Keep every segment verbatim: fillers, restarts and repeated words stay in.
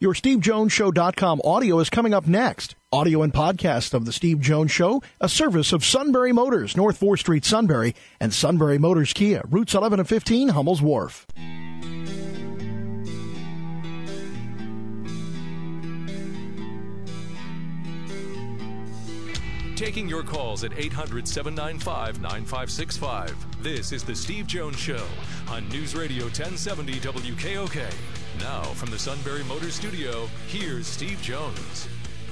Your Steve Jones Show dot com audio is coming up next. Audio and podcast of The Steve Jones Show, a service of Sunbury Motors, North fourth Street, Sunbury, and Sunbury Motors Kia, routes eleven and fifteen, Hummel's Wharf. Taking your calls at eight hundred, seven nine five, nine five six five. This is The Steve Jones Show on News Radio ten seventy W K O K. Now, from the Sunbury Motors Studio, here's Steve Jones.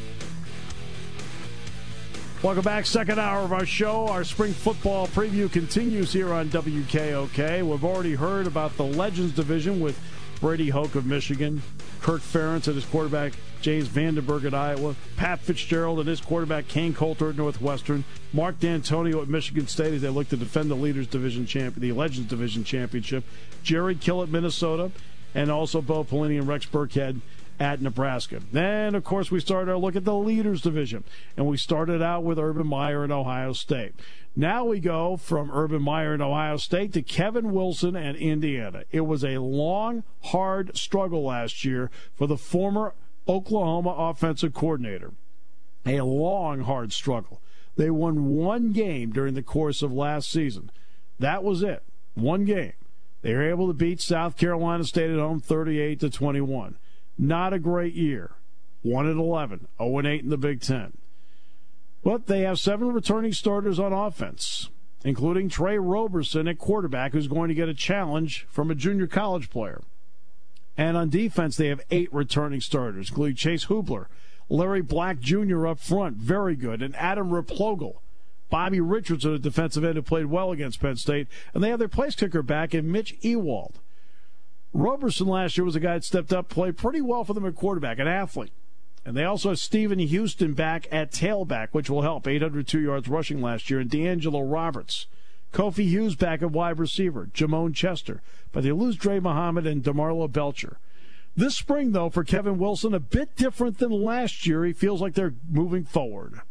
Welcome back. Second hour of our show. Our spring football preview continues here on W K O K. We've already heard about the Legends Division with Brady Hoke of Michigan, Kirk Ferentz and his quarterback James Vandenberg at Iowa, Pat Fitzgerald and his quarterback Kane Coulter at Northwestern, Mark D'Antonio at Michigan State as they look to defend the Leaders Division champion, the Legends Division championship, Jared Kill at Minnesota, and also Bo Pelini and Rex Burkhead at Nebraska. Then, of course, we started our look at the Leaders Division, and we started out with Urban Meyer and Ohio State. Now we go from Urban Meyer and Ohio State to Kevin Wilson and Indiana. It was a long, hard struggle last year for the former Oklahoma offensive coordinator. A long, hard struggle. They won one game during the course of last season. That was it. One game. They were able to beat South Carolina State at home thirty-eight to twenty-one. Not a great year. one and eleven, oh and eight in the Big Ten. But they have seven returning starters on offense, including Trey Roberson at quarterback, who's going to get a challenge from a junior college player. And on defense, they have eight returning starters, including Chase Hubler, Larry Black Junior up front, very good, and Adam Replogle. Bobby Richardson, a defensive end who played well against Penn State, and they have their place kicker back in Mitch Ewald. Roberson last year was a guy that stepped up, played pretty well for them at quarterback, an athlete. And they also have Stephen Houston back at tailback, which will help, eight hundred two yards rushing last year, and D'Angelo Roberts. Kofi Hughes back at wide receiver, Jamone Chester. But they lose Dre Muhammad and DeMarlo Belcher. This spring, though, for Kevin Wilson, a bit different than last year. He feels like they're moving forward.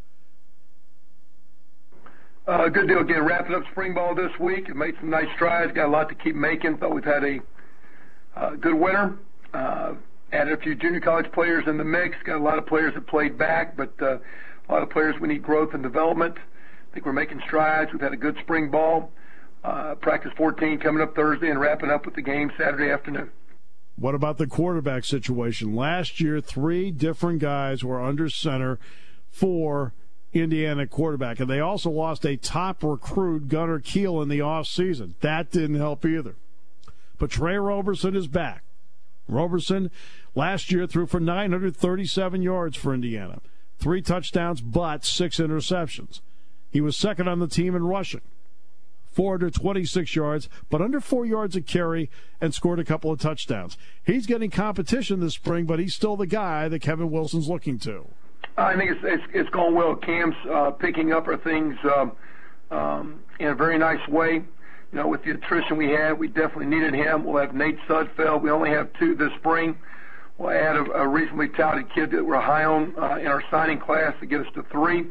Uh, good deal. Again, wrapping up spring ball this week. It made some nice strides. Got a lot to keep making. Thought we've had a uh, good winter. Uh, added a few junior college players in the mix. Got a lot of players that played back, but uh, a lot of players we need growth and development. I think we're making strides. We've had a good spring ball. Uh, practice fourteen coming up Thursday and wrapping up with the game Saturday afternoon. What about the quarterback situation? Last year, three different guys were under center for Indiana quarterback, and they also lost a top recruit, Gunnar Kiel, in the offseason. That didn't help either. But Trey Roberson is back. Roberson last year threw for nine hundred thirty-seven yards for Indiana, three touchdowns but six interceptions. He was second on the team in rushing, four hundred twenty-six yards, but under four yards a carry, and scored a couple of touchdowns. He's getting competition this spring, but he's still the guy that Kevin Wilson's looking to. I think it's it's, it's going well. Cam's uh, picking up our things um, um, in a very nice way. You know, with the attrition we had, we definitely needed him. We'll have Nate Sudfeld. We only have two this spring. We'll add a, a reasonably talented kid that we're high on uh, in our signing class to get us to three.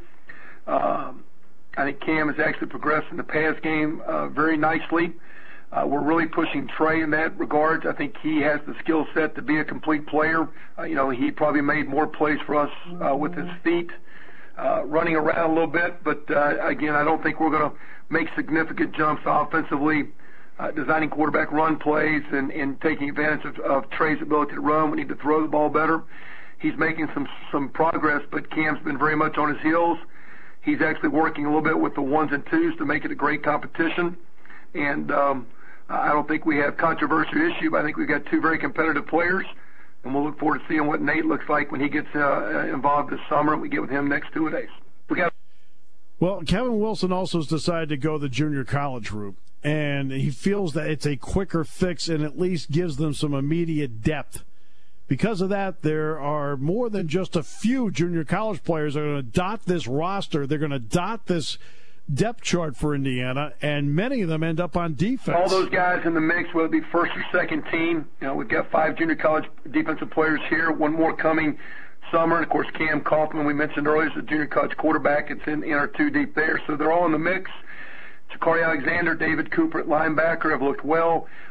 Um, I think Cam has actually progressed in the pass game uh, very nicely. Uh, we're really pushing Trey in that regard. I think he has the skill set to be a complete player. Uh, you know, he probably made more plays for us uh, with his feet, uh, running around a little bit. But, uh, again, I don't think we're going to make significant jumps offensively, uh, designing quarterback run plays and, and taking advantage of, of Trey's ability to run. We need to throw the ball better. He's making some, some progress, but Cam's been very much on his heels. He's actually working a little bit with the ones and twos to make it a great competition. And um, I don't think we have controversial issue, but I think we've got two very competitive players. And we'll look forward to seeing what Nate looks like when he gets uh, involved this summer, and we get with him next two days. We got. Well, Kevin Wilson also has decided to go the junior college route, and he feels that it's a quicker fix and at least gives them some immediate depth. Because of that, there are more than just a few junior college players that are going to dot this roster. They're going to dot this depth chart for Indiana, and many of them end up on defense. All those guys in the mix, whether it be first or second team. You know, we've got five junior college defensive players here, one more coming summer. And, of course, Cam Kaufman, we mentioned earlier, is a junior college quarterback. It's in, in our two deep there. So they're all in the mix. Jakari Alexander, David Cooper at linebacker have looked well.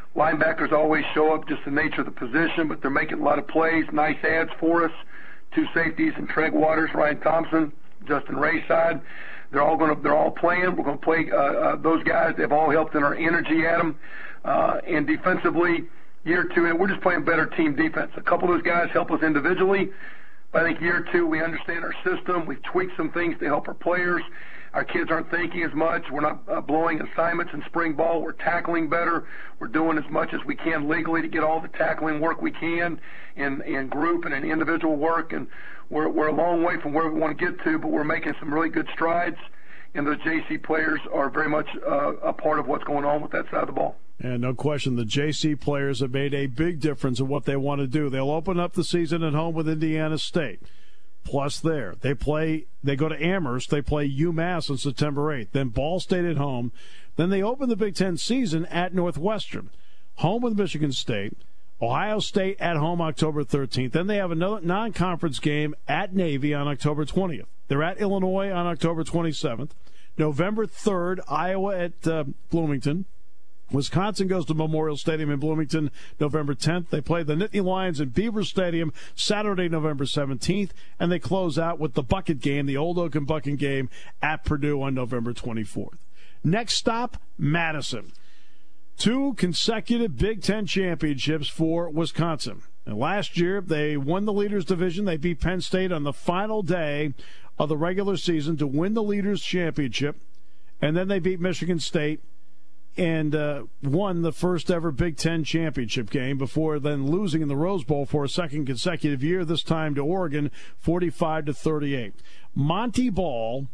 Linebackers always show up, just the nature of the position, but they're making a lot of plays, nice ads for us. Two safeties and Treg Waters, Ryan Thompson, Justin Rayside. They're all going to, they're all playing. We're going to play uh, uh, those guys. They've all helped in our energy at them. Uh, and defensively, year two, and we're just playing better team defense. A couple of those guys help us individually. But I think year two, we understand our system. We've tweaked some things to help our players. Our kids aren't thinking as much. We're not uh, blowing assignments in spring ball. We're tackling better. We're doing as much as we can legally to get all the tackling work we can in, in group and in individual work. And we're, we're a long way from where we want to get to, but we're making some really good strides. And those J C players are very much uh, a part of what's going on with that side of the ball. And no question, the J C players have made a big difference in what they want to do. They'll open up the season at home with Indiana State. Plus there, they play, they go to Amherst, they play UMass on September eighth, then Ball State at home. Then they open the Big Ten season at Northwestern, home with Michigan State, Ohio State at home October thirteenth. Then they have another non-conference game at Navy on October twentieth. They're at Illinois on October twenty-seventh. November third, Iowa at uh, Bloomington. Wisconsin goes to Memorial Stadium in Bloomington November tenth. They play the Nittany Lions in Beaver Stadium Saturday, November seventeenth. And they close out with the bucket game, the Old Oak and Bucket game at Purdue on November twenty-fourth. Next stop, Madison. Two consecutive Big Ten championships for Wisconsin. And last year, they won the Leaders Division. They beat Penn State on the final day of the regular season to win the Leaders Championship. And then they beat Michigan State and uh, won the first ever Big Ten championship game before then losing in the Rose Bowl for a second consecutive year, this time to Oregon, forty-five to thirty-eight. Monty Ball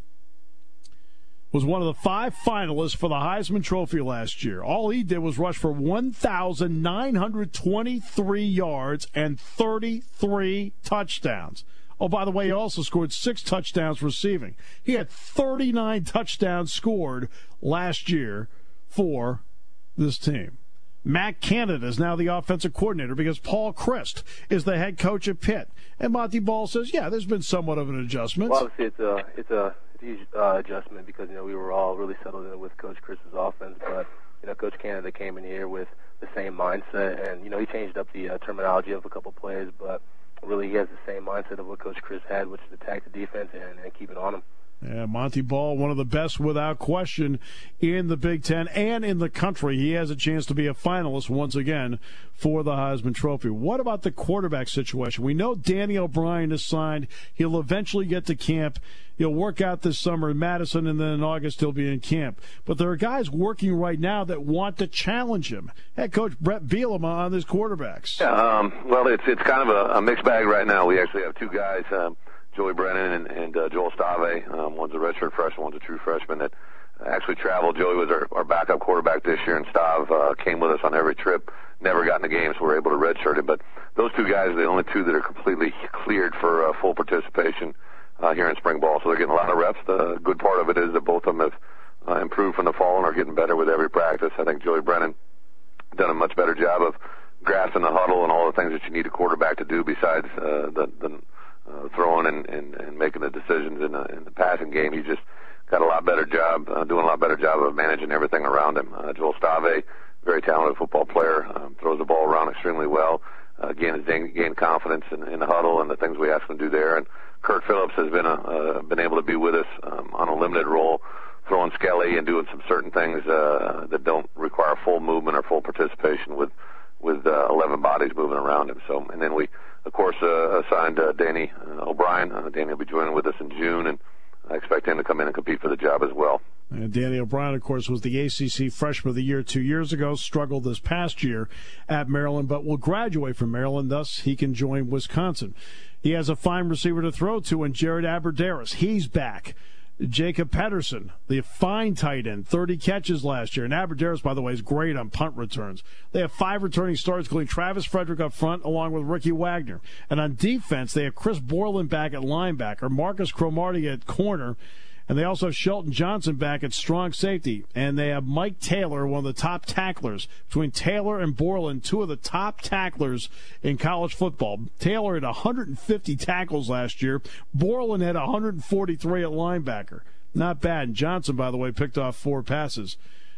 was one of the five finalists for the Heisman Trophy last year. All he did was rush for one thousand nine hundred twenty-three yards and thirty-three touchdowns. Oh, by the way, he also scored six touchdowns receiving. He had thirty-nine touchdowns scored last year for this team. Matt Canada is now the offensive coordinator because Paul Chryst is the head coach at Pitt. And Monty Ball says, yeah, there's been somewhat of an adjustment. Well, obviously it's a, it's a huge uh, adjustment because, you know, we were all really settled in with Coach Chryst's offense. But, you know, Coach Canada came in here with the same mindset. And, you know, he changed up the uh, terminology of a couple plays. But really he has the same mindset of what Coach Chryst had, which is attack the defense and, and keep it on him. Yeah, Monty Ball, one of the best without question in the Big Ten and in the country. He has a chance to be a finalist once again for the Heisman Trophy. What about the quarterback situation? We know Danny O'Brien is signed. He'll eventually get to camp. He'll work out this summer in Madison, and then in August he'll be in camp. But there are guys working right now that want to challenge him. Head coach Brett Bielema on his quarterbacks. Yeah, um, well, it's it's kind of a, a mixed bag right now. We actually have two guys, um, Joey Brennan and, and uh, Joel Stave. Um, one's a redshirt freshman, one's a true freshman that actually traveled. Joey was our, our backup quarterback this year, and Stave uh, came with us on every trip. Never got in the game, so we were able to redshirt him. But those two guys are the only two that are completely cleared for uh, full participation uh, here in spring ball. So they're getting a lot of reps. The good part of it is that both of them have uh, improved from the fall and are getting better with every practice. I think Joey Brennan done a much better job of grasping the huddle and all the things that you need a quarterback to do besides uh, the, the uh, throwing and, and, and making the decisions in the, in the passing game. He just got a lot better job, uh, doing a lot better job of managing everything around him. Uh, Joel Stave, very talented football player, um, throws the ball around extremely well. Uh, again, has gained, gained confidence in, in the huddle and the things we ask him to do there. And Kurt Phillips has been a, uh, been able to be with us um, on a limited role, throwing skelly and doing some certain things uh, that don't require full movement or full participation with with uh, eleven bodies moving around him. So, and then we, of course, uh, assigned uh, Danny uh, O'Brien. Uh, Danny will be joining with us in June, and I expect him to come in and compete for the job as well. And Danny O'Brien, of course, was the A C C Freshman of the Year two years ago, struggled this past year at Maryland, but will graduate from Maryland, thus he can join Wisconsin. He has a fine receiver to throw to in Jared Aberderis. He's back. Jacob Pedersen, the fine tight end, thirty catches last year. And Aberderis, by the way, is great on punt returns. They have five returning starters, including Travis Frederick up front, along with Ricky Wagner. And on defense, they have Chris Borland back at linebacker, Marcus Cromartie at corner, and they also have Shelton Johnson back at strong safety. And they have Mike Taylor, one of the top tacklers. Between Taylor and Borland, two of the top tacklers in college football. Taylor had one hundred fifty tackles last year. Borland had one hundred forty-three at linebacker. Not bad. And Johnson, by the way, picked off four passes.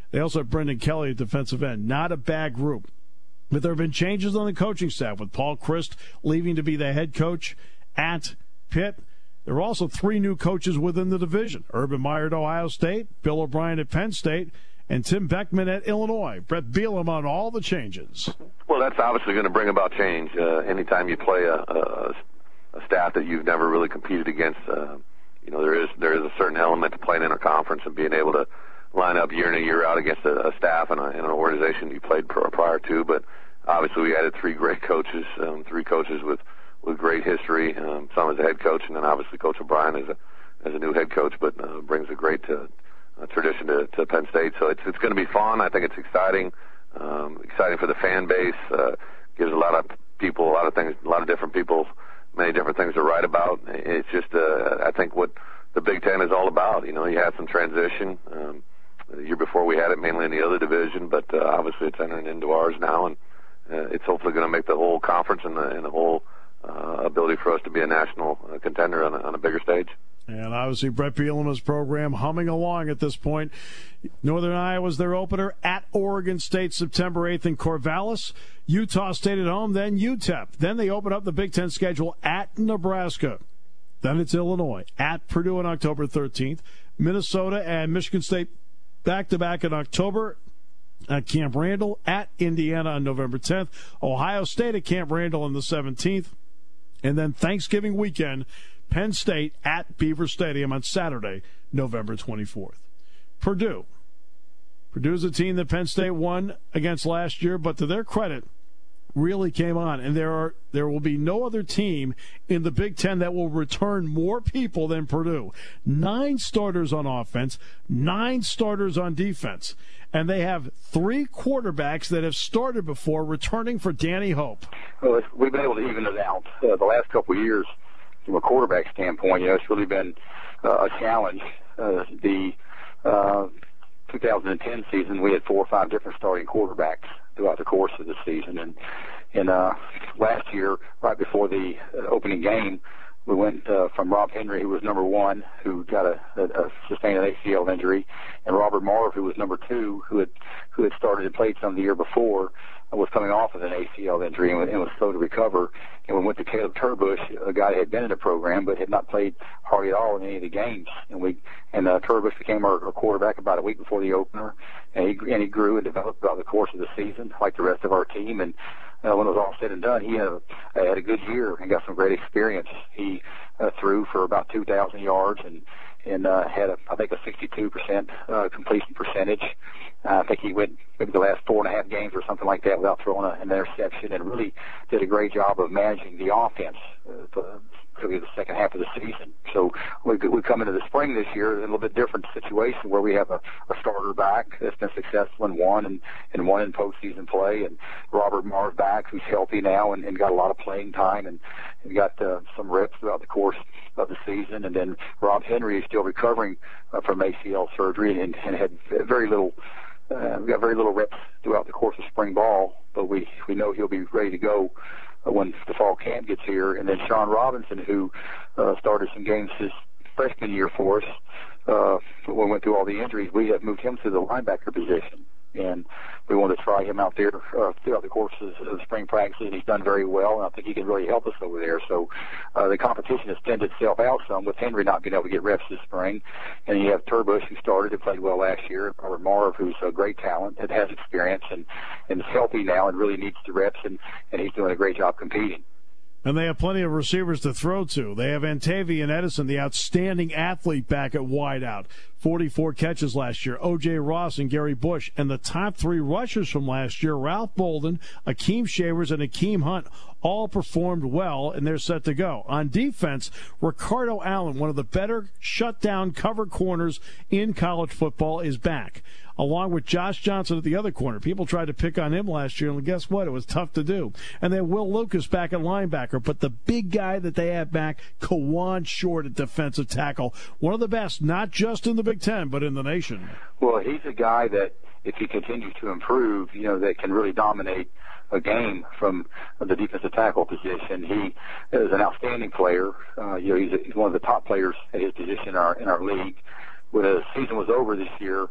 They also have Brendan Kelly at defensive end. Not a bad group. But there have been changes on the coaching staff, with Paul Chryst leaving to be the head coach at Pitt. There are also three new coaches within the division. Urban Meyer at Ohio State, Bill O'Brien at Penn State, and Tim Beckman at Illinois. Brett Bielema on all the changes. Well, that's obviously going to bring about change. Uh, anytime you play a, a, a staff that you've never really competed against, uh, you know, there is there is a certain element to playing in a conference and being able to line up year in and year out against a, a staff and, a, and an organization you played prior to. But obviously we added three great coaches, um, three coaches with, with great history, um, some as a head coach, and then obviously Coach O'Brien as a as a new head coach, but uh, brings a great uh, uh, tradition to, to Penn State. So it's it's going to be fun. I think it's exciting, um, exciting for the fan base. Uh, gives a lot of people, a lot of things, a lot of different people, many different things to write about. It's just, uh, I think, what the Big Ten is all about. You know, you had some transition. Um, the year before we had it mainly in the other division, but uh, obviously it's entering into ours now, and uh, it's hopefully going to make the whole conference and the, and the whole uh, ability for us to be a national uh, contender on a, on a bigger stage. And obviously Brett Bielema's program humming along at this point. Northern Iowa's their opener at Oregon State September eighth in Corvallis. Utah State at home, then U T E P. Then they open up the Big Ten schedule at Nebraska. Then it's Illinois at Purdue on October thirteenth. Minnesota and Michigan State back-to-back in October at Camp Randall, at Indiana on November tenth. Ohio State at Camp Randall on the seventeenth. And then Thanksgiving weekend, Penn State at Beaver Stadium on Saturday, November twenty-fourth. Purdue. Purdue's a team that Penn State won against last year, but to their credit, really came on. And there are there will be no other team in the Big Ten that will return more people than Purdue. Nine starters on offense, nine starters on defense. And they have three quarterbacks that have started before returning for Danny Hope. Well, we've been able to even it out uh, the last couple of years from a quarterback standpoint. You know, it's really been uh, a challenge. Uh, the uh, two thousand ten season, we had four or five different starting quarterbacks throughout the course of the season. And, and uh, last year, right before the uh, opening game, we went uh, from Rob Henry, who was number one, who got a, a, a sustained an A C L injury, and Robert Marv, who was number two, who had who had started and played some the year before, uh, was coming off of an A C L injury and, and was slow to recover. And we went to Caleb Turbush, a guy that had been in the program but had not played hardly at all in any of the games. And we and uh, Turbush became our, our quarterback about a week before the opener, and he and he grew and developed throughout the course of the season, like the rest of our team. And Uh, when it was all said and done, he had a, had a good year and got some great experience. He uh, threw for about two thousand yards and and uh, had, a, I think, a sixty-two percent uh, completion percentage. Uh, I think he went maybe the last four and a half games or something like that without throwing a, an interception, and really did a great job of managing the offense uh, for, for the second half of the season. So we, we come into the spring this year in a little bit different situation where we have a, a starter back that's been successful and won and, and won in postseason play, and Robert Marv back, who's healthy now and, and got a lot of playing time and, and got uh, some reps throughout the course of the season. And then Rob Henry is still recovering uh, from A C L surgery and, and had very little Uh, we got very little reps throughout the course of spring ball, but we, we know he'll be ready to go uh, when the fall camp gets here. And then Sean Robinson, who uh, started some games his freshman year for us, uh, when we went through all the injuries, we have moved him to the linebacker position. And we want to try him out there uh, throughout the course of the spring practices. He's done very well, and I think he can really help us over there. So uh, the competition has tended itself out some with Henry not being able to get reps this spring. And you have Turbush, who started and played well last year, and Robert Marv, who's a great talent that has experience and, and is healthy now and really needs the reps, and, and he's doing a great job competing. And they have plenty of receivers to throw to. They have Antavian Edison, the outstanding athlete, back at wideout. forty-four catches last year. O J. Ross and Gary Bush. And the top three rushers from last year, Ralph Bolden, Akeem Shavers, and Akeem Hunt, all performed well, and they're set to go. On defense, Ricardo Allen, one of the better shutdown cover corners in college football, is back, along with Josh Johnson at the other corner. People tried to pick on him last year, and guess what? It was tough to do. And then Will Lucas back at linebacker, but the big guy that they have back, Kawan Short at defensive tackle, one of the best, not just in the Big Ten, but in the nation. Well, he's a guy that, if he continues to improve, you know, that can really dominate a game from the defensive tackle position. He is an outstanding player. Uh, you know, he's, a, he's one of the top players at his position in our in our league. When the season was over this year,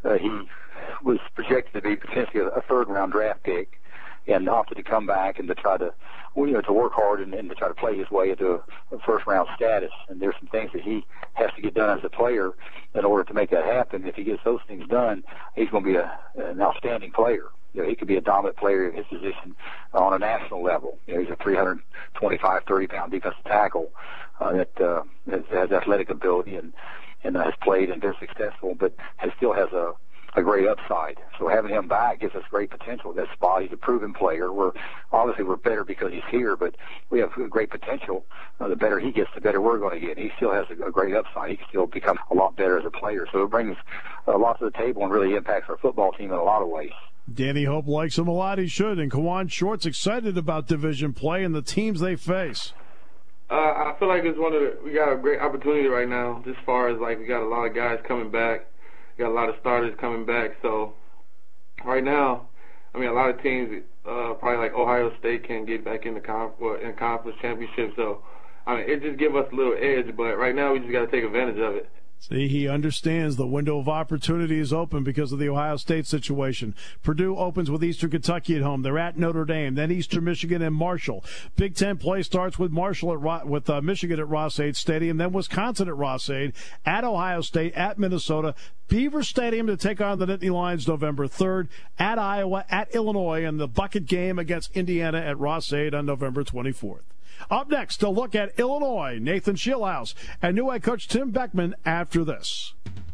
uh, he was projected to be potentially a third-round draft pick, and opted to come back and to try to, well, you know, to work hard and, and to try to play his way into a, a first-round status. And there's some things that he has to get done as a player in order to make that happen. If he gets those things done, he's going to be a, an outstanding player. You know, he could be a dominant player in his position on a national level. You know, he's a three twenty-five, thirty pound defensive tackle uh, that uh, has, has athletic ability and, and uh, has played and been successful, but has, still has a a great upside. So having him back gives us great potential in that spot. He's a proven player. We're obviously we're better because he's here, but we have great potential. Uh, the better he gets, the better we're going to get. He still has a, a great upside. He can still become a lot better as a player. So it brings a lot to the table and really impacts our football team in a lot of ways. Danny Hope likes him a lot. He should. And Kawan Short's excited about division play and the teams they face. Uh, I feel like it's one of the, we got a great opportunity right now, as far as like we got a lot of guys coming back. Got a lot of starters coming back, so right now, I mean, a lot of teams, uh, probably like Ohio State, can get back in the conf- well, in conference championship. So, I mean, it just gives us a little edge, but right now we just got to take advantage of it. See, he understands the window of opportunity is open because of the Ohio State situation. Purdue opens with Eastern Kentucky at home. They're at Notre Dame, then Eastern Michigan and Marshall. Big Ten play starts with Marshall at Ro- with uh, Michigan at Ross-Ade Stadium, then Wisconsin at Ross-Ade, at Ohio State, at Minnesota, Beaver Stadium to take on the Nittany Lions November third, at Iowa, at Illinois, and the bucket game against Indiana at Ross-Ade on November twenty-fourth. Up next, to look at Illinois, Nathan Schillhouse and new head coach Tim Beckman after this.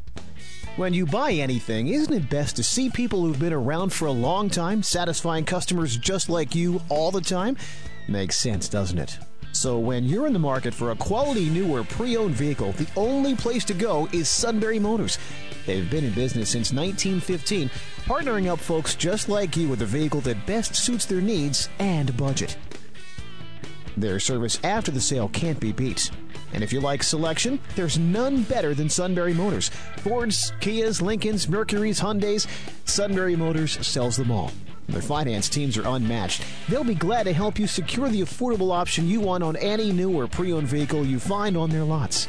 When you buy anything, isn't it best to see people who've been around for a long time, satisfying customers just like you all the time? Makes sense, doesn't it? So when you're in the market for a quality new or pre-owned vehicle, the only place to go is Sunbury Motors. They've been in business since nineteen fifteen, partnering up folks just like you with a vehicle that best suits their needs and budget. Their service after the sale can't be beat. And if you like selection, there's none better than Sunbury Motors. Fords, Kias, Lincolns, Mercurys, Hyundais, Sunbury Motors sells them all. Their finance teams are unmatched. They'll be glad to help you secure the affordable option you want on any new or pre-owned vehicle you find on their lots.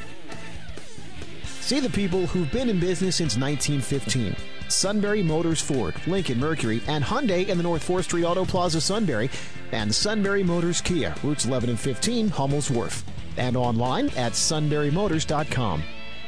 See the people who've been in business since nineteen fifteen. Sunbury Motors Ford, Lincoln Mercury, and Hyundai in the North fourth Street Auto Plaza Sunbury, and Sunbury Motors Kia, routes eleven and fifteen, Hummel's Wharf, and online at sunbury motors dot com.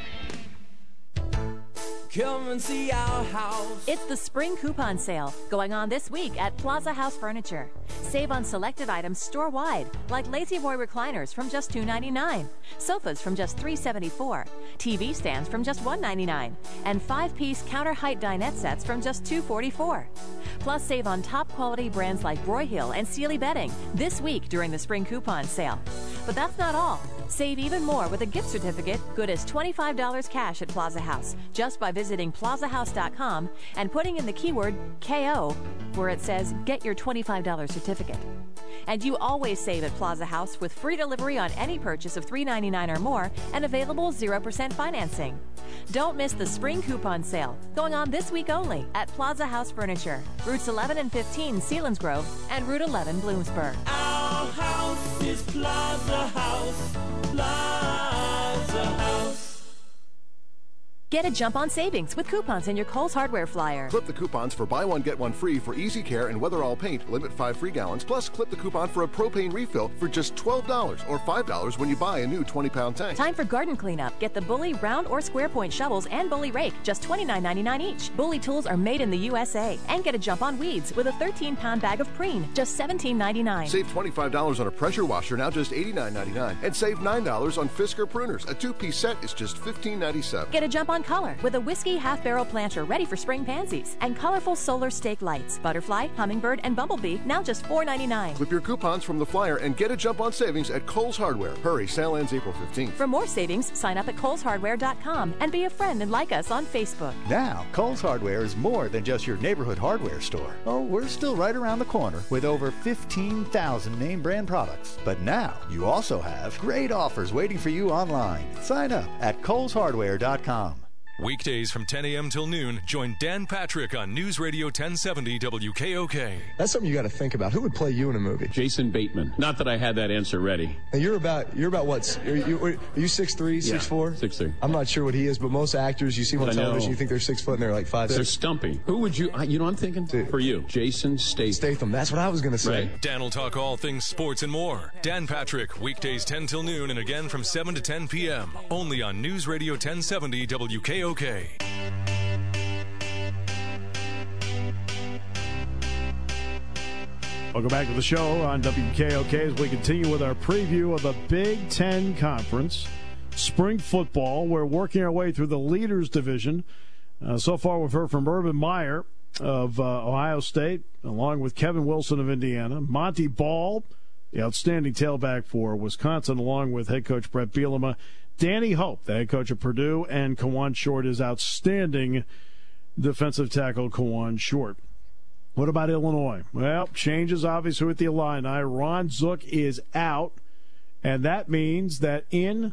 Come and see our house. It's the spring coupon sale going on this week at Plaza House Furniture. Save on selected items store-wide, like Lazy Boy recliners from just two ninety-nine, sofas from just three seventy-four, T V stands from just one ninety-nine, and five-piece counter height dinette sets from just two forty-four. Plus, save on top-quality brands like Broyhill and Sealy bedding this week during the spring coupon sale. But that's not all. Save even more with a gift certificate good as twenty-five dollars cash at Plaza House just by visiting plaza house dot com and putting in the keyword K O where it says get your twenty-five dollars certificate. And you always save at Plaza House with free delivery on any purchase of three ninety-nine or more and available zero percent financing. Don't miss the spring coupon sale going on this week only at Plaza House Furniture, routes eleven and fifteen Selinsgrove and Route eleven Bloomsburg. Our house is Plaza House, Plaza House. Get a jump on savings with coupons in your Kohl's Hardware flyer. Clip the coupons for buy one, get one free for Easy Care and Weatherall Paint, limit five free gallons, plus clip the coupon for a propane refill for just twelve dollars or five dollars when you buy a new twenty pound tank. Time for garden cleanup. Get the Bully round or square point shovels and Bully rake, just twenty-nine ninety-nine each. Bully tools are made in the U S A. And get a jump on weeds with a thirteen pound bag of preen, just seventeen ninety-nine. Save twenty-five dollars on a pressure washer, now just eighty-nine ninety-nine. And save nine dollars on Fisker pruners. A two-piece set is just fifteen ninety-seven. Get a jump on color with a whiskey half-barrel planter ready for spring pansies and colorful solar stake lights. Butterfly, hummingbird, and bumblebee, now just four ninety-nine. Clip your coupons from the flyer and get a jump on savings at Kohl's Hardware. Hurry, sale ends April fifteenth. For more savings, sign up at kohls hardware dot com and be a friend and like us on Facebook. Now, Kohl's Hardware is more than just your neighborhood hardware store. Oh, we're still right around the corner with over fifteen thousand name brand products. But now, you also have great offers waiting for you online. Sign up at kohls hardware dot com. Weekdays from ten a.m. till noon, join Dan Patrick on News Radio ten seventy W K O K. That's something you got to think about. Who would play you in a movie? Jason Bateman. Not that I had that answer ready. And you're about you're about what? Are you, are you six three, six four? Yeah, six three. I'm not sure what he is, but most actors you see on I television, know. you think they're six foot and they're like five. They're six. stumpy. Who would you? You know, I'm thinking for you, Jason Statham. Statham. That's what I was going to say. Right. Dan will talk all things sports and more. Dan Patrick, weekdays ten till noon, and again from seven to ten p.m. Only on News Radio ten seventy W K O K. Welcome back to the show on W K O K as we continue with our preview of the Big Ten Conference spring football. We're working our way through the leaders division. Uh, so far, we've heard from Urban Meyer of uh, Ohio State, along with Kevin Wilson of Indiana, Monty Ball, the outstanding tailback for Wisconsin, along with head coach Brett Bielema, Danny Hope, the head coach of Purdue, and Kawan Short, his outstanding defensive tackle, Kawan Short. What about Illinois? Well, changes obviously with the Illini. Ron Zook is out, and that means that in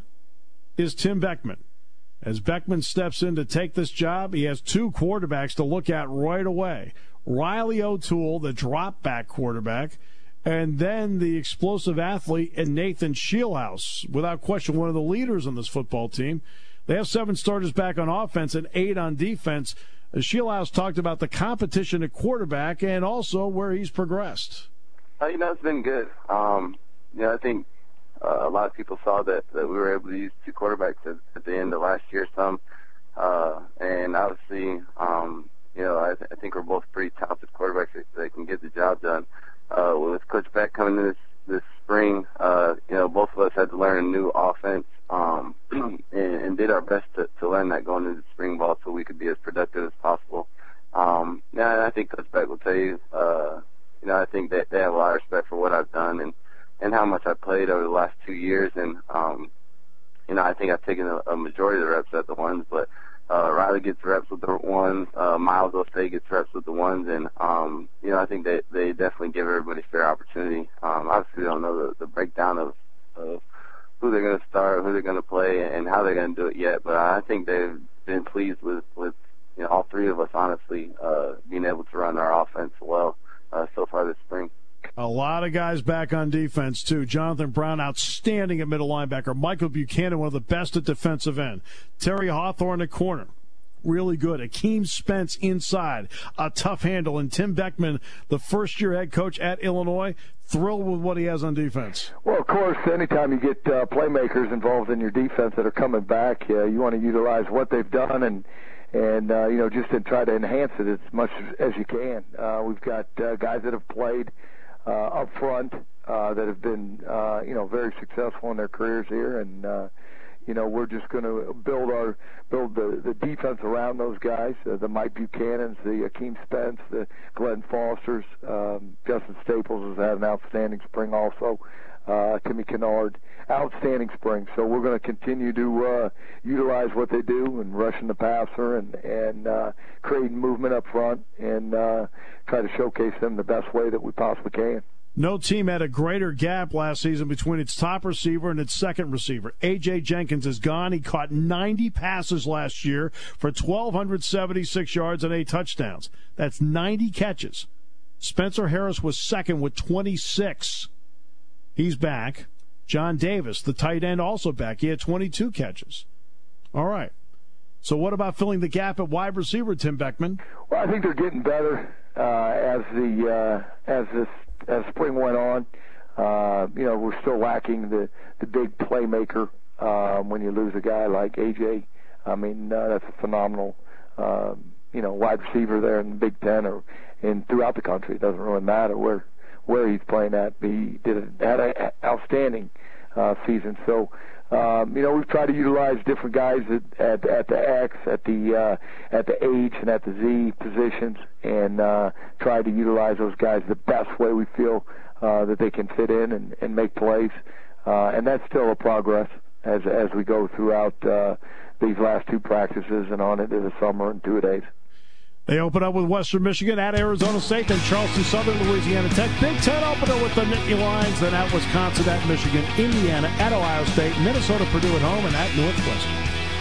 is Tim Beckman. As Beckman steps in to take this job, he has two quarterbacks to look at right away. Riley O'Toole, the drop-back quarterback, and then the explosive athlete and Nathan Shieldhouse, without question one of the leaders on this football team. They have seven starters back on offense and eight on defense. Shieldhouse talked about the competition at quarterback and also where he's progressed. Uh, you know, it's been good. Um, you know, I think uh, a lot of people saw that, that we were able to use two quarterbacks at, at the end of last year some. Uh, and obviously, um, you know, I, th- I think we're both pretty talented quarterbacks that, that can get the job done. Uh, with Coach Beck coming in this, this spring, uh, you know, both of us had to learn a new offense. Um, and, and did our best to, to learn that going into the spring ball so we could be as productive as possible. Um, yeah, I think Coach Beck will tell you, uh, you know, I think that they have a lot of respect for what I've done and, and how much I've played over the last two years. And, um, you know, I think I've taken a, a majority of the reps at the ones, but, uh, Riley gets reps with the ones, uh, Miles O'Shea gets reps with the ones. And, um, you know, I think that they definitely give everybody fair opportunity. Um, obviously we don't know the, the breakdown of, of, who they're going to start, who they're going to play, and how they're going to do it yet. But I think they've been pleased with, with you know, all three of us, honestly, uh, being able to run our offense well uh, so far this spring. A lot of guys back on defense, too. Jonathan Brown, outstanding at middle linebacker. Michael Buchanan, one of the best at defensive end. Terry Hawthorne at corner. Really good. Akeem Spence inside. A tough handle. And Tim Beckman, the first-year head coach at Illinois, thrilled with what he has on defense. Well, of course, anytime you get uh, playmakers involved in your defense that are coming back, uh, you want to utilize what they've done and, and uh, you know, just to try to enhance it as much as you can. Uh, we've got uh, guys that have played uh, up front uh, that have been, uh, you know, very successful in their careers here, and uh, you know, we're just going to build our build the, the defense around those guys, uh, the Mike Buchanans, the Akeem Spence, the Glenn Fosters. Um, Justin Staples has had an outstanding spring also. Uh, Timmy Kennard, outstanding spring. So we're going to continue to uh, utilize what they do and rushing the passer and, and uh, creating movement up front and uh, try to showcase them the best way that we possibly can. No team had a greater gap last season between its top receiver and its second receiver. A J. Jenkins is gone. He caught ninety passes last year for one thousand two hundred seventy-six yards and eight touchdowns. That's ninety catches. Spencer Harris was second with twenty-six. He's back. John Davis, the tight end, also back. He had twenty-two catches. All right. So what about filling the gap at wide receiver, Tim Beckman? Well, I think they're getting better uh, as the uh, as this as spring went on. Uh, you know, we're still lacking the the big playmaker. Uh, when you lose a guy like A J, I mean uh, that's a phenomenal uh, you know wide receiver there in the Big Ten or in throughout the country. It doesn't really matter where where he's playing at. He did a, had an outstanding uh, season. So. Um, you know, we've tried to utilize different guys at, at, at the X, at the uh, at the H, and at the Z positions, and uh, try to utilize those guys the best way we feel uh, that they can fit in and, and make plays. Uh, and that's still a progress as as we go throughout uh, these last two practices and on into the summer and two-a-days. They open up with Western Michigan at Arizona State, then Charleston Southern, Louisiana Tech. Big Ten opener with the Nittany Lions, then at Wisconsin, at Michigan, Indiana, at Ohio State, Minnesota, Purdue at home, and at Northwestern.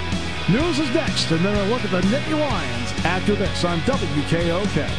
News is next, and then a look at the Nittany Lions after this on W K O K.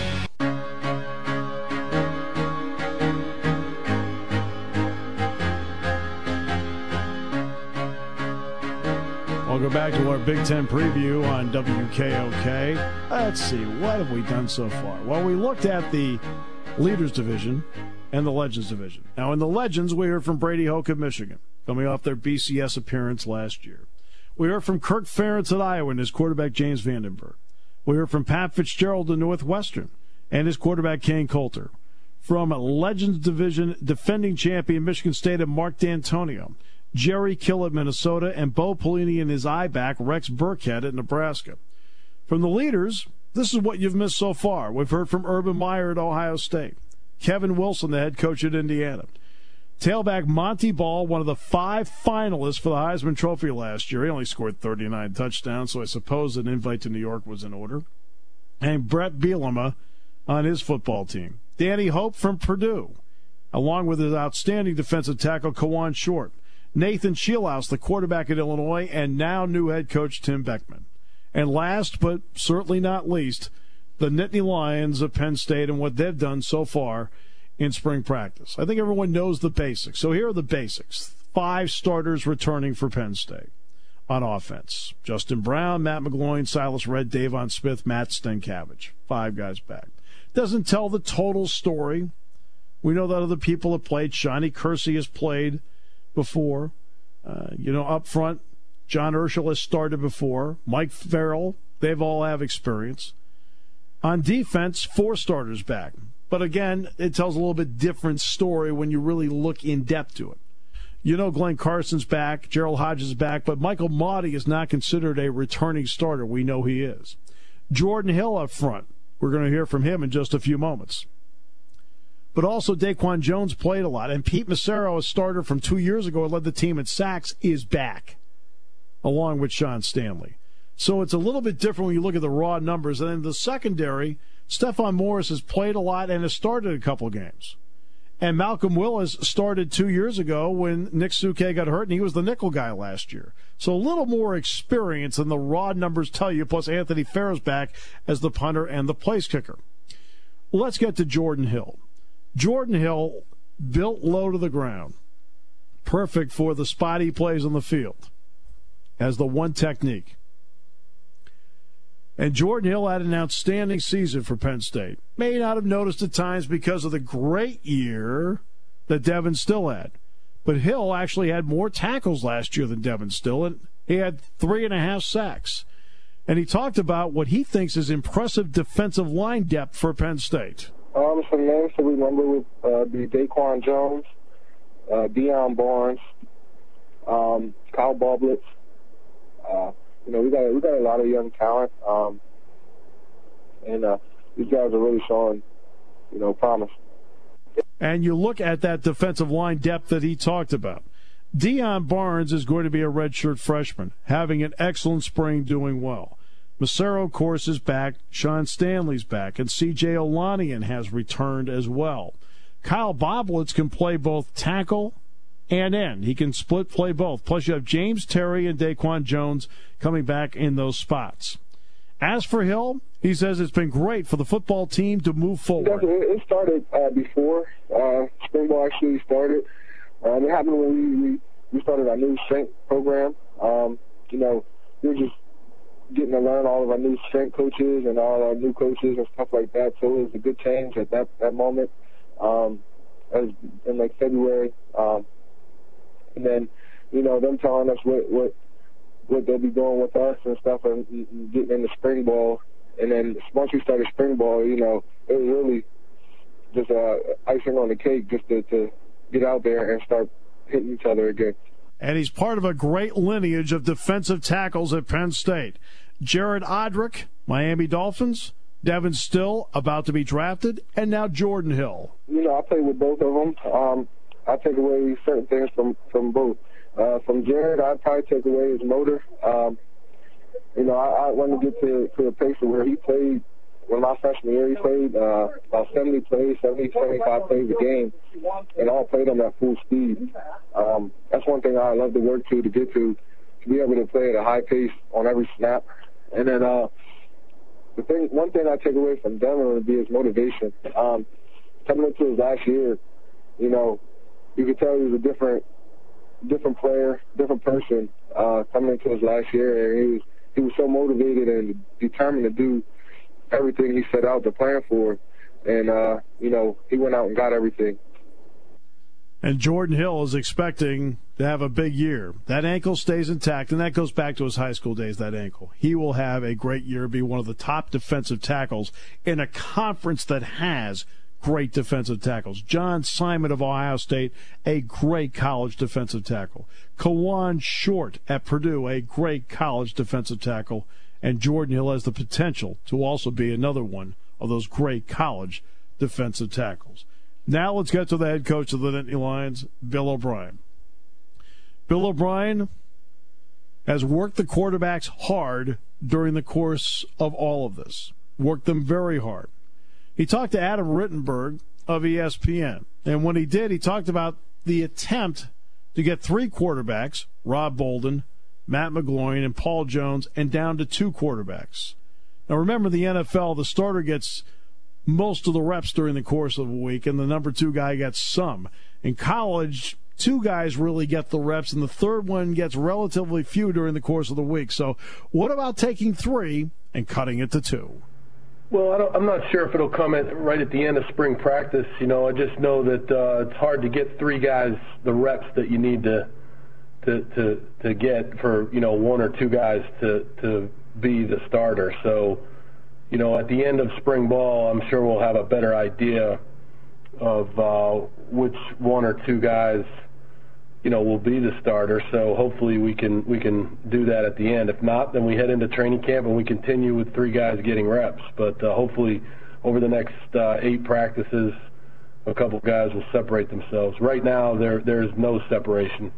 Welcome back to our Big Ten preview on W K O K. Let's see, what have we done so far? Well, we looked at the Leaders Division and the Legends Division. Now, in the Legends, we heard from Brady Hoke of Michigan, coming off their B C S appearance last year. We heard from Kirk Ferentz at Iowa and his quarterback James Vandenberg. We heard from Pat Fitzgerald at Northwestern and his quarterback Kane Coulter. From Legends Division defending champion Michigan State and Mark D'Antonio, Jerry Kill at Minnesota, and Bo Pelini and his I-back Rex Burkhead at Nebraska. From the Leaders, this is what you've missed so far. We've heard from Urban Meyer at Ohio State, Kevin Wilson, the head coach at Indiana, tailback Monty Ball, one of the five finalists for the Heisman Trophy last year. He only scored thirty-nine touchdowns, so I suppose an invite to New York was in order. And Brett Bielema on his football team. Danny Hope from Purdue, along with his outstanding defensive tackle Kawan Short. Nathan Scheelhaus, the quarterback at Illinois, and now new head coach Tim Beckman. And last, but certainly not least, the Nittany Lions of Penn State and what they've done so far in spring practice. I think everyone knows the basics. So here are the basics. Five starters returning for Penn State on offense. Justin Brown, Matt McGloin, Silas Redd, Davon Smith, Matt Stenkiewicz. Five guys back. Doesn't tell the total story. We know that other people have played. Shawnee Kersey has played before. Uh, you know, up front, John Urschel has started before. Mike Farrell, they've all have experience. On defense, four starters back. But again, it tells a little bit different story when you really look in depth to it. You know Glenn Carson's back, Gerald Hodges is back, but Michael Maudie is not considered a returning starter. We know he is. Jordan Hill up front. We're going to hear from him in just a few moments. But also Daquan Jones played a lot, and Pete Massaro, a starter from two years ago and led the team in sacks, is back, along with Sean Stanley. So it's a little bit different when you look at the raw numbers. And then the secondary, Stephon Morris has played a lot and has started a couple games. And Malcolm Willis started two years ago when Nick Suke got hurt, and he was the nickel guy last year. So a little more experience than the raw numbers tell you, plus Anthony Farrell's back as the punter and the place kicker. Let's get to Jordan Hill. Jordan Hill, built low to the ground, perfect for the spot he plays on the field as the one technique. And Jordan Hill had an outstanding season for Penn State. May not have noticed at times because of the great year that Devin Still had. But Hill actually had more tackles last year than Devin Still, and he had three and a half sacks. And he talked about what he thinks is impressive defensive line depth for Penn State. Um, some names to remember would uh, be Daquan Jones, uh, Deion Barnes, um, Kyle Boblitz. Uh, you know, we got we got a lot of young talent, um, and uh, these guys are really showing, you know, promise. And you look at that defensive line depth that he talked about. Deion Barnes is going to be a redshirt freshman, having an excellent spring, doing well. Massaro, of course, is back. Sean Stanley's back. And C J Olanian has returned as well. Kyle Boblitz can play both tackle and end. He can split play both. Plus, you have James Terry and Daquan Jones coming back in those spots. As for Hill, he says it's been great for the football team to move forward. It started uh, before uh, spring ball actually started. Um, it happened when we, we, we started our new strength program. Um, you know, we were just getting to learn all of our new strength coaches and all our new coaches and stuff like that. So it was a good change at that, that moment. Um, as in like February. Um, and then, you know, them telling us what, what, what they'll be doing with us and stuff and, and getting into spring ball. And then once we started spring ball, you know, it was really just uh, icing on the cake just to, to get out there and start hitting each other again. And he's part of a great lineage of defensive tackles at Penn State. Jared Odrick, Miami Dolphins, Devin Still, about to be drafted, and now Jordan Hill. You know, I played with both of them. Um, I take away certain things from, from both. Uh, from Jared, I'd probably take away his motor. Um, you know, I, I want to get to, to a place where he played, when my freshman year he played, uh, about seventy plays, seventy, seventy-five plays a game, and all played them at full speed. Um, that's one thing I love to work to, to get to, to be able to play at a high pace on every snap. And then uh, the thing, one thing I take away from Denver would be his motivation. Um, coming into his last year, you know, you could tell he was a different, different player, different person uh, coming into his last year, and he was he was so motivated and determined to do everything he set out to plan for, and uh, you know, he went out and got everything. And Jordan Hill is expecting to have a big year. That ankle stays intact, and that goes back to his high school days, that ankle. He will have a great year, be one of the top defensive tackles in a conference that has great defensive tackles. John Simon of Ohio State, a great college defensive tackle. Kawan Short at Purdue, a great college defensive tackle. And Jordan Hill has the potential to also be another one of those great college defensive tackles. Now let's get to the head coach of the Nittany Lions, Bill O'Brien. Bill O'Brien has worked the quarterbacks hard during the course of all of this, worked them very hard. He talked to Adam Rittenberg of E S P N, and when he did, he talked about the attempt to get three quarterbacks, Rob Bolden, Matt McGloin, and Paul Jones, and down to two quarterbacks. Now remember, the N F L, the starter gets most of the reps during the course of a week, and the number two guy gets some. In college, two guys really get the reps, and the third one gets relatively few during the course of the week. So what about taking three and cutting it to two? Well, I don't, I'm not sure if it'll come at, right at the end of spring practice. You know, I just know that uh, it's hard to get three guys the reps that you need to to to, to get for, you know, one or two guys to, to be the starter. So, you know, at the end of spring ball, I'm sure we'll have a better idea of uh, which one or two guys, you know, will be the starter. So hopefully we can we can do that at the end. If not, then we head into training camp and we continue with three guys getting reps. But uh, hopefully over the next uh, eight practices, a couple guys will separate themselves. Right now, there there's no separation.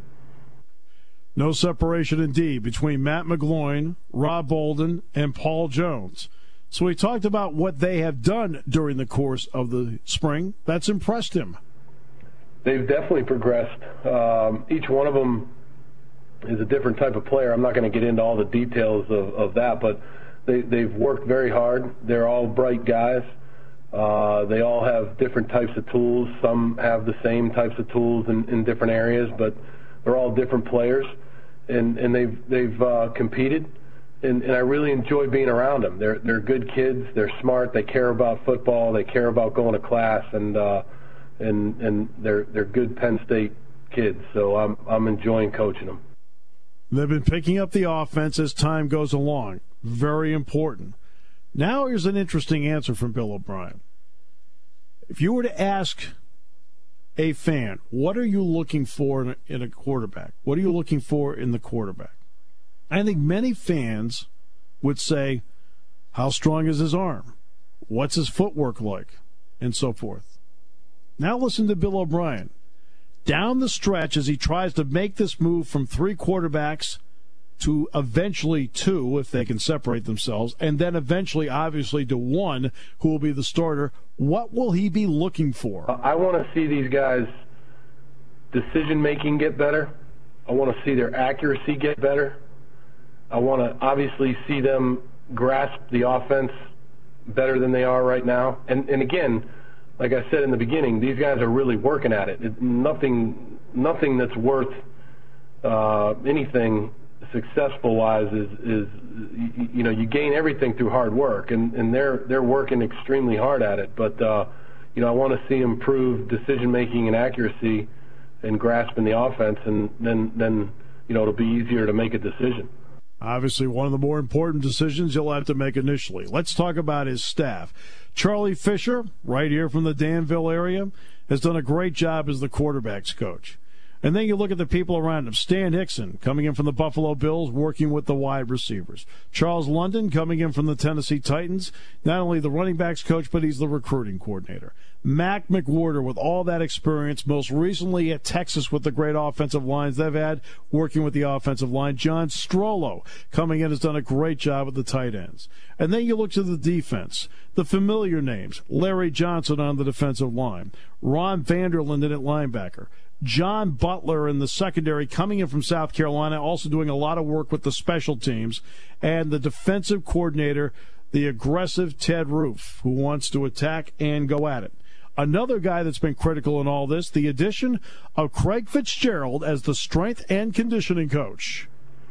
No separation indeed between Matt McGloin, Rob Bolden, and Paul Jones. So we talked about what they have done during the course of the spring. That's impressed him. They've definitely progressed. Um, each one of them is a different type of player. I'm not going to get into all the details of, of that, but they, they've worked very hard. They're all bright guys. Uh, they all have different types of tools. Some have the same types of tools in, in different areas, but they're all different players, and, and they've they've uh, competed. And, and I really enjoy being around them. They're they're good kids. They're smart. They care about football. They care about going to class, and uh, and and they're they're good Penn State kids. So I'm I'm enjoying coaching them. They've been picking up the offense as time goes along. Very important. Now here's an interesting answer from Bill O'Brien. If you were to ask a fan, what are you looking for in a, in a quarterback? What are you looking for in the quarterback? I think many fans would say, how strong is his arm? What's his footwork like? And so forth. Now listen to Bill O'Brien. Down the stretch, as he tries to make this move from three quarterbacks to eventually two, if they can separate themselves, and then eventually, obviously, to one who will be the starter, what will he be looking for? I want to see these guys' decision-making get better. I want to see their accuracy get better. I want to obviously see them grasp the offense better than they are right now. And, and again, like I said in the beginning, these guys are really working at it. it nothing, nothing that's worth uh, anything successful-wise is, is, you know, you gain everything through hard work, and, and they're they're working extremely hard at it. But uh, you know, I want to see improve decision-making and accuracy and grasping the offense, and then then you know it'll be easier to make a decision. Obviously, one of the more important decisions you'll have to make initially. Let's talk about his staff. Charlie Fisher, right here from the Danville area, has done a great job as the quarterback's coach. And then you look at the people around him. Stan Hickson, coming in from the Buffalo Bills, working with the wide receivers. Charles London, coming in from the Tennessee Titans, not only the running backs coach, but he's the recruiting coordinator. Mac McWhorter, with all that experience, most recently at Texas with the great offensive lines they've had, working with the offensive line. John Strollo, coming in, has done a great job with the tight ends. And then you look to the defense. The familiar names, Larry Johnson on the defensive line, Ron Vanderlinden at linebacker, John Butler in the secondary coming in from South Carolina, also doing a lot of work with the special teams, and the defensive coordinator, the aggressive Ted Roof, who wants to attack and go at it. Another guy that's been critical in all this, the addition of Craig Fitzgerald as the strength and conditioning coach.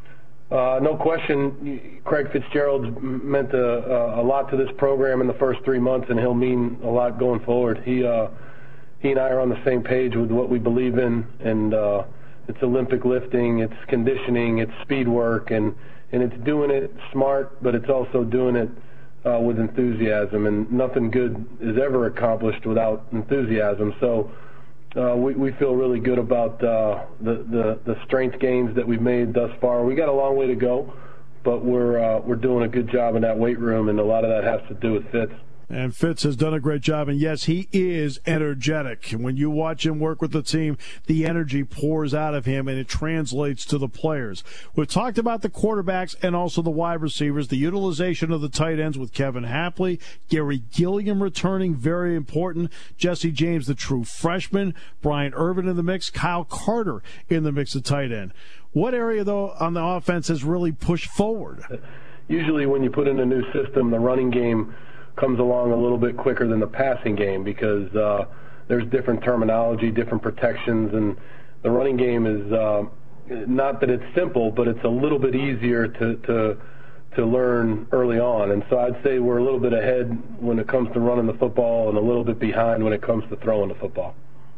Uh, no question, Craig Fitzgerald meant a, a lot to this program in the first three months, and he'll mean a lot going forward. He uh, he and I are on the same page with what we believe in, and uh, it's Olympic lifting, it's conditioning, it's speed work, and, and it's doing it smart, but it's also doing it uh, with enthusiasm, and nothing good is ever accomplished without enthusiasm. So Uh, we, we feel really good about uh, the, the the strength gains that we've made thus far. We got a long way to go, but we're uh, we're doing a good job in that weight room, and a lot of that has to do with Fitz. And Fitz has done a great job, and yes, he is energetic. When you watch him work with the team, the energy pours out of him, and it translates to the players. We've talked about the quarterbacks and also the wide receivers, the utilization of the tight ends with Kevin Hapley, Gary Gilliam returning, very important, Jesse James, the true freshman, Brian Irvin in the mix, Kyle Carter in the mix of tight end. What area, though, on the offense has really pushed forward? Usually when you put in a new system, the running game comes along a little bit quicker than the passing game because uh, there's different terminology, different protections, and the running game is uh, not that it's simple, but it's a little bit easier to, to to learn early on. And so I'd say we're a little bit ahead when it comes to running the football and a little bit behind when it comes to throwing the football.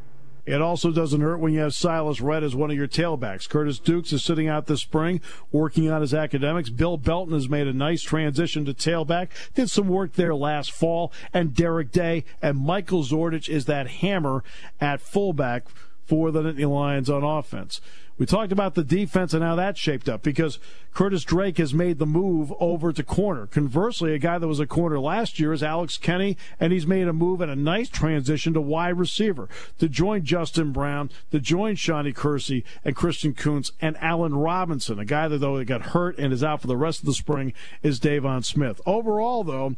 It also doesn't hurt when you have Silas Redd as one of your tailbacks. Curtis Dukes is sitting out this spring working on his academics. Bill Belton has made a nice transition to tailback, did some work there last fall. And Derek Day and Michael Zordich is that hammer at fullback for the Nittany Lions on offense. We talked about the defense and how that shaped up because Curtis Drake has made the move over to corner. Conversely, a guy that was a corner last year is Alex Kenny, and he's made a move and a nice transition to wide receiver to join Justin Brown, to join Shawnee Kersey and Christian Kuntz and Allen Robinson. A guy that, though, got hurt and is out for the rest of the spring is Davon Smith. Overall, though,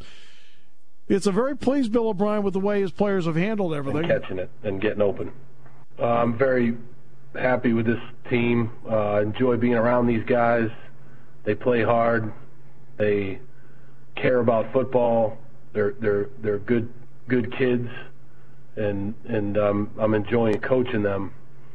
it's a very pleased Bill O'Brien with the way his players have handled everything. And catching it and getting open. Uh, I'm very happy with this team. Uh, enjoy being around these guys. They play hard. They care about football. They're they're they're good good kids, and and um, I'm enjoying coaching them.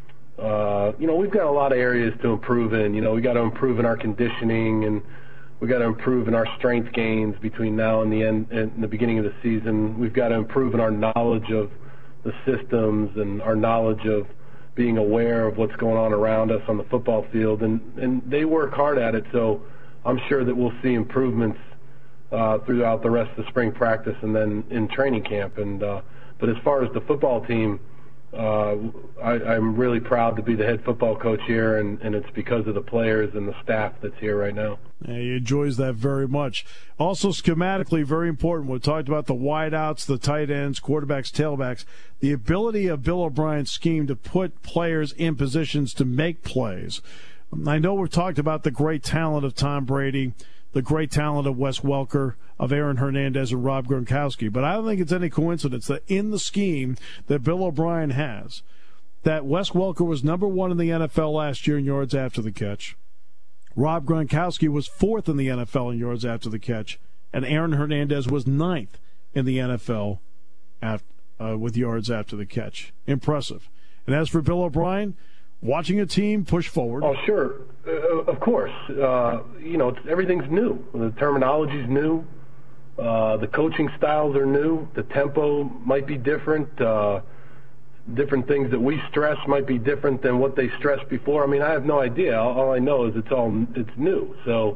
Uh, you know, we've got a lot of areas to improve in. You know, we got to improve in our conditioning, and we got to improve in our strength gains between now and the end and the beginning of the season. We've got to improve in our knowledge of the systems and our knowledge of being aware of what's going on around us on the football field, and, and they work hard at it, so I'm sure that we'll see improvements uh, throughout the rest of the spring practice and then in training camp. And uh, but as far as the football team, uh, I, I'm really proud to be the head football coach here, and, and it's because of the players and the staff that's here right now. Yeah, he enjoys that very much. Also, schematically, very important. We talked about the wideouts, the tight ends, quarterbacks, tailbacks. The ability of Bill O'Brien's scheme to put players in positions to make plays. I know we've talked about the great talent of Tom Brady, the great talent of Wes Welker, of Aaron Hernandez, and Rob Gronkowski. But I don't think it's any coincidence that in the scheme that Bill O'Brien has, that Wes Welker was number one in the N F L last year in yards after the catch. Rob Gronkowski was fourth in the N F L in yards after the catch, and Aaron Hernandez was ninth in the N F L after, uh, with yards after the catch. Impressive. And as for Bill O'Brien, watching a team push forward. Oh, sure. Uh, of course. Uh, you know, it's, everything's new. The terminology's new. Uh, the coaching styles are new. The tempo might be different. Uh, different things that we stress might be different than what they stressed before. I mean, I have no idea. All, all I know is it's all it's new. So,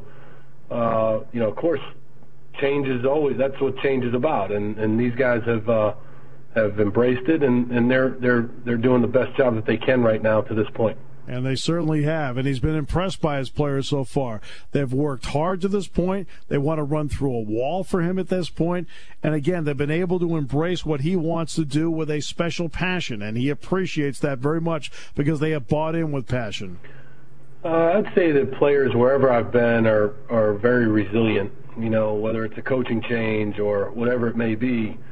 uh, you know, of course, change is always, that's what change is about. And, and these guys have uh, have embraced it, and, and they're they're they're doing the best job that they can right now to this point. And they certainly have. And he's been impressed by his players so far. They've worked hard to this point. They want to run through a wall for him at this point. And again, they've been able to embrace what he wants to do with a special passion. And he appreciates that very much because they have bought in with passion. Uh, I'd say that players, wherever I've been, are, are very resilient. You know, whether it's a coaching change or whatever it may be,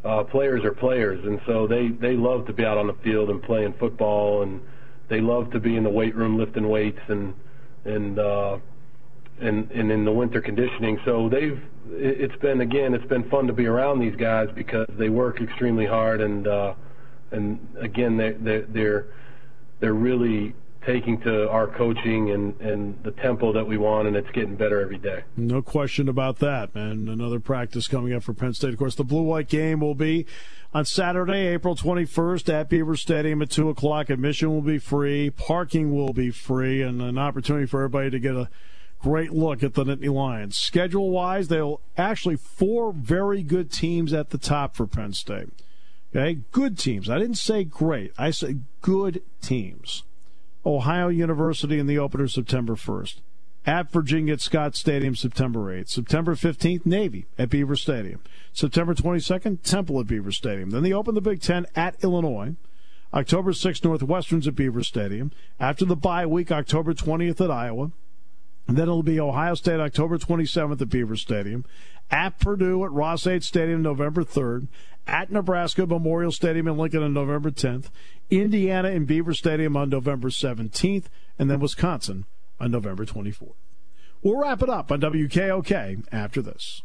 uh, players are players, and so they, they love to be out on the field and playing football, and they love to be in the weight room lifting weights and and uh, and, and in the winter conditioning. So they've it's been again it's been fun to be around these guys because they work extremely hard, and uh, and again they they're, they're they're really taking to our coaching and, and the tempo that we want, and it's getting better every day. No question about that, man. Another practice coming up for Penn State. Of course, the blue-white game will be on Saturday, April twenty-first at Beaver Stadium at two o'clock. Admission will be free. Parking will be free, and an opportunity for everybody to get a great look at the Nittany Lions. Schedule-wise, they'll actually four very good teams at the top for Penn State. Okay, good teams. I didn't say great. I said good teams. Ohio University in the opener September first. At Virginia at Scott Stadium September eighth. September fifteenth, Navy at Beaver Stadium. September twenty-second, Temple at Beaver Stadium. Then they open the Big Ten at Illinois. October sixth, Northwestern's at Beaver Stadium. After the bye week, October twentieth at Iowa. And then it'll be Ohio State October twenty-seventh at Beaver Stadium. At Purdue at Ross-Ade Stadium November third. At Nebraska Memorial Stadium in Lincoln on November tenth. Indiana in Beaver Stadium on November seventeenth. And then Wisconsin on November twenty-fourth. We'll wrap it up on W K O K after this.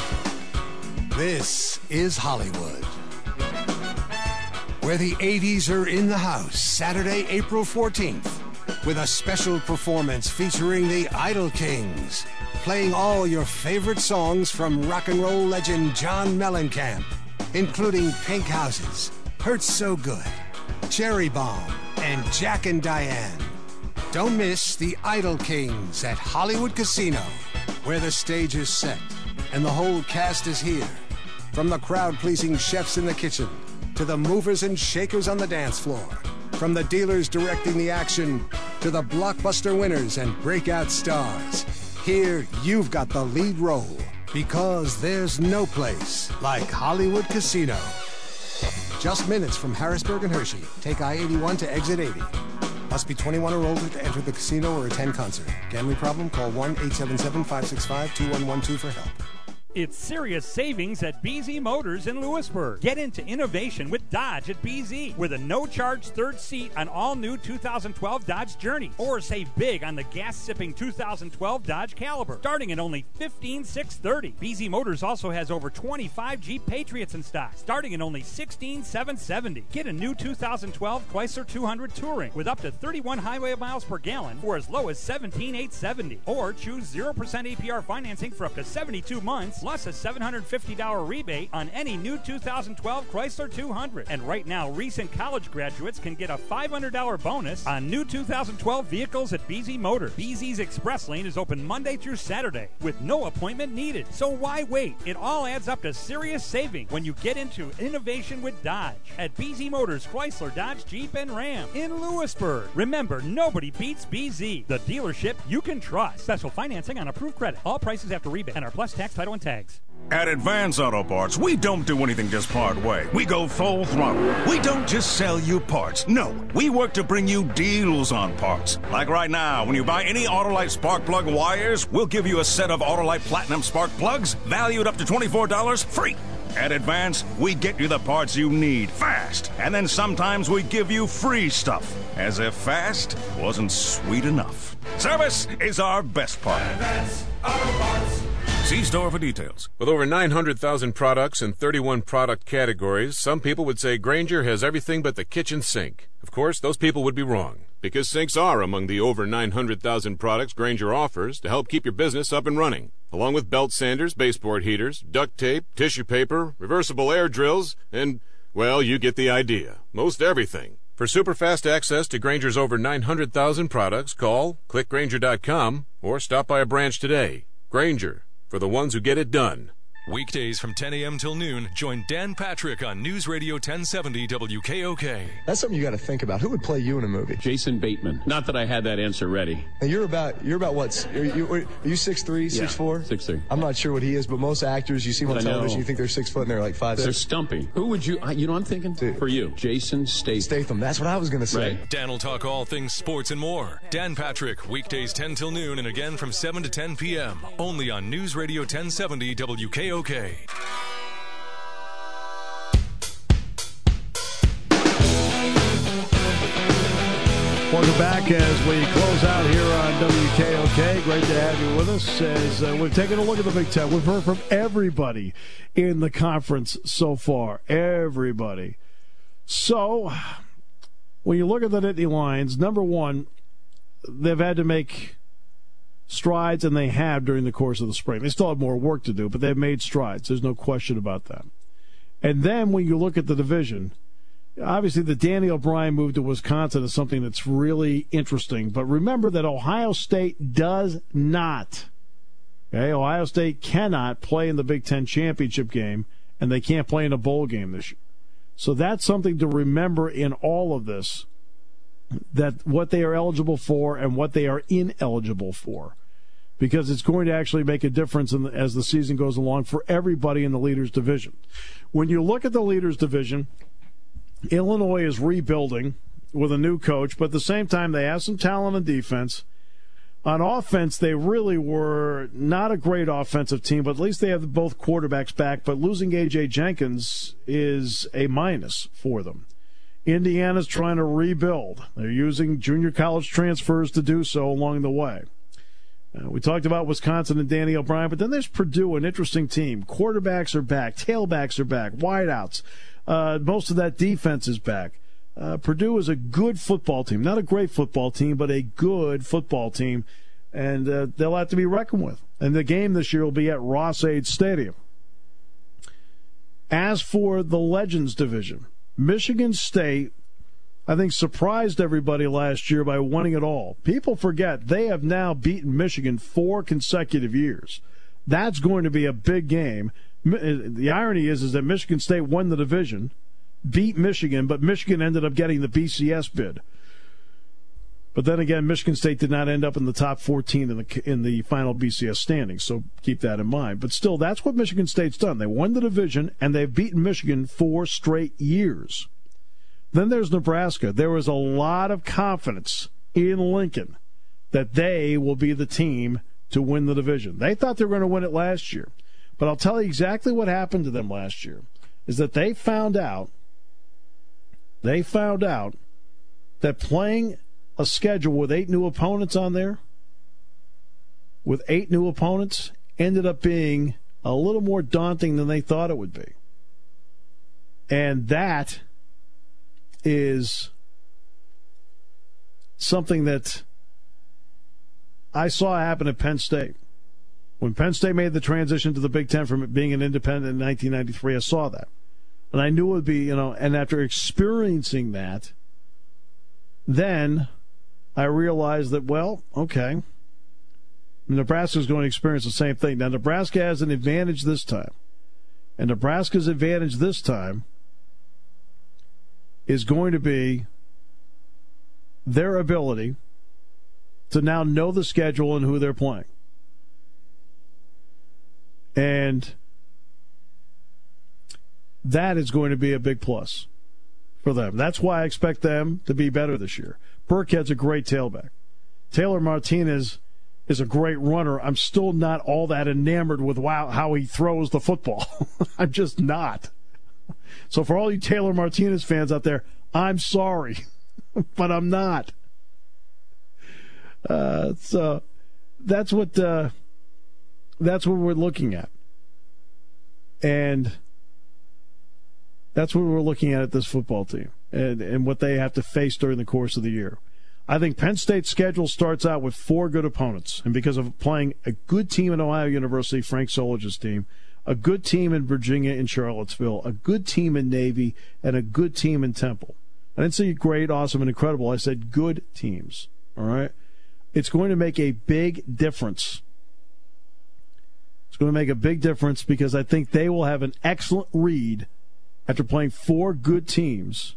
This is Hollywood, where the eighties are in the house Saturday, April fourteenth, with a special performance featuring the Idol Kings, playing all your favorite songs from rock and roll legend John Mellencamp, including Pink Houses, Hurts So Good, Cherry Bomb, and Jack and Diane. Don't miss the Idol Kings at Hollywood Casino, where the stage is set and the whole cast is here. From the crowd-pleasing chefs in the kitchen to the movers and shakers on the dance floor, from the dealers directing the action to the blockbuster winners and breakout stars, here you've got the lead role, because there's no place like Hollywood Casino. Just minutes from Harrisburg and Hershey. Take I eighty-one to exit eighty. Must be twenty-one or older to enter the casino or attend concert. Gambling problem? Call one eight seven seven, five six five, two one one two for help. It's serious savings at B Z Motors in Lewisburg. Get into innovation with Dodge at B Z with a no-charge third seat on all-new two thousand twelve Dodge Journey. Or save big on the gas-sipping two thousand twelve Dodge Caliber, starting at only fifteen thousand six hundred thirty dollars. B Z Motors also has over twenty-five Jeep Patriots in stock, starting at only sixteen thousand seven hundred seventy dollars. Get a new two thousand twelve Chrysler two hundred Touring with up to thirty-one highway miles per gallon for as low as seventeen thousand eight hundred seventy dollars. Or choose zero percent A P R financing for up to seventy-two months, plus a seven hundred fifty dollars rebate on any new two thousand twelve Chrysler two hundred. And right now, recent college graduates can get a five hundred dollars bonus on new two thousand twelve vehicles at B Z Motors. B Z's Express Lane is open Monday through Saturday with no appointment needed. So why wait? It all adds up to serious saving when you get into innovation with Dodge at B Z Motors, Chrysler, Dodge, Jeep, and Ram in Lewisburg. Remember, nobody beats B Z, the dealership you can trust. Special financing on approved credit. All prices after rebate and are plus tax, title, and tags. At Advance Auto Parts, we don't do anything just part way. We go full throttle. We don't just sell you parts. No, we work to bring you deals on parts. Like right now, when you buy any Autolite spark plug wires, we'll give you a set of Autolite Platinum spark plugs valued up to twenty-four dollars free. At Advance, we get you the parts you need fast. And then sometimes we give you free stuff. As if fast wasn't sweet enough. Service is our best part. Advance Auto Parts. See store for details. With over nine hundred thousand products in thirty-one product categories, some people would say Grainger has everything but the kitchen sink. Of course, those people would be wrong, because sinks are among the over nine hundred thousand products Grainger offers to help keep your business up and running, along with belt sanders, baseboard heaters, duct tape, tissue paper, reversible air drills, and, well, you get the idea. Most everything. For super fast access to Grainger's over nine hundred thousand products, call, click Grainger dot com, or stop by a branch today. Grainger, for the ones who get it done. Weekdays from ten a.m. till noon, join Dan Patrick on News Radio ten seventy W K O K. That's something you got to think about. Who would play you in a movie? Jason Bateman. Not that I had that answer ready. And you're about you're about what? Are you, are you six three, six four? six three. I'm not sure what he is, but most actors you see him on television, you think they're six foot and they're like five. They're six. stumpy. Who would you? You know, I'm thinking Dude. for you, Jason Statham. Statham. That's what I was going to say. Right. Dan will talk all things sports and more. Dan Patrick, weekdays ten till noon, and again from seven to ten p.m. Only on News Radio ten seventy W K O K. Welcome back as we close out here on W K O K. Great to have you with us as uh, we've taken a look at the Big Ten. We've heard from everybody in the conference so far. Everybody. So, when you look at the Nittany Lions, number one, they've had to make strides, and they have during the course of the spring. They still have more work to do, but they've made strides. There's no question about that. And then when you look at the division, obviously the Danny O'Brien move to Wisconsin is something that's really interesting. But remember that Ohio State does not, okay, Ohio State cannot play in the Big Ten championship game, and they can't play in a bowl game this year. So that's something to remember in all of this, that what they are eligible for and what they are ineligible for, because it's going to actually make a difference in the, as the season goes along for everybody in the Leaders Division. When you look at the Leaders Division, Illinois is rebuilding with a new coach, but at the same time they have some talent on defense. On offense, they really were not a great offensive team, but at least they have both quarterbacks back. But losing A J Jenkins is a minus for them. Indiana's trying to rebuild. They're using junior college transfers to do so along the way. Uh, we talked about Wisconsin and Danny O'Brien, but then there's Purdue, an interesting team. Quarterbacks are back. Tailbacks are back. Wideouts. Uh, most of that defense is back. Uh, Purdue is a good football team. Not a great football team, but a good football team. And uh, they'll have to be reckoned with. And the game this year will be at Ross-Ade Stadium. As for the Legends Division, Michigan State, I think, surprised everybody last year by winning it all. People forget they have now beaten Michigan four consecutive years. That's going to be a big game. The irony is, is that Michigan State won the division, beat Michigan, but Michigan ended up getting the B C S bid. But then again, Michigan State did not end up in the top fourteen in the in the final B C S standings, so keep that in mind. But still, that's what Michigan State's done. They won the division, and they've beaten Michigan four straight years. Then there's Nebraska. There was a lot of confidence in Lincoln that they will be the team to win the division. They thought they were going to win it last year. But I'll tell you exactly what happened to them last year, is that they found out, they found out that playing a schedule with eight new opponents on there, with eight new opponents, ended up being a little more daunting than they thought it would be. And that is something that I saw happen at Penn State. When Penn State made the transition to the Big Ten from being an independent in nineteen ninety-three, I saw that. And I knew it would be, you know, and after experiencing that, then I realized that, well, okay, Nebraska's going to experience the same thing. Now, Nebraska has an advantage this time. And Nebraska's advantage this time is going to be their ability to now know the schedule and who they're playing. And that is going to be a big plus for them. That's why I expect them to be better this year. Burkhead's a great tailback. Taylor Martinez is a great runner. I'm still not all that enamored with wow, how he throws the football. I'm just not. So for all you Taylor Martinez fans out there, I'm sorry, but I'm not. Uh, so that's what uh, that's what we're looking at, and that's what we're looking at at this football team, and and what they have to face during the course of the year. I think Penn State's schedule starts out with four good opponents, and because of playing a good team at Ohio University, Frank Solich's team, a good team in Virginia and Charlottesville, a good team in Navy, and a good team in Temple. I didn't say great, awesome, and incredible. I said good teams, all right? It's going to make a big difference. It's going to make a big difference because I think they will have an excellent read after playing four good teams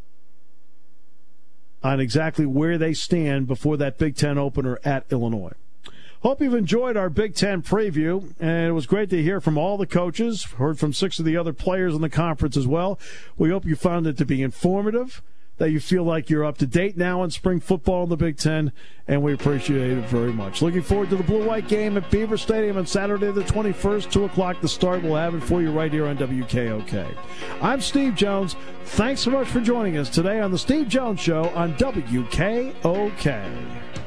on exactly where they stand before that Big Ten opener at Illinois. Hope you've enjoyed our Big Ten preview, and it was great to hear from all the coaches, heard from six of the other players in the conference as well. We hope you found it to be informative. that you feel like you're up to date now in spring football in the Big Ten, and we appreciate it very much. Looking forward to the Blue-White game at Beaver Stadium on Saturday the twenty-first, two o'clock to start. We'll have it for you right here on W K O K. I'm Steve Jones. Thanks so much for joining us today on The Steve Jones Show on W K O K.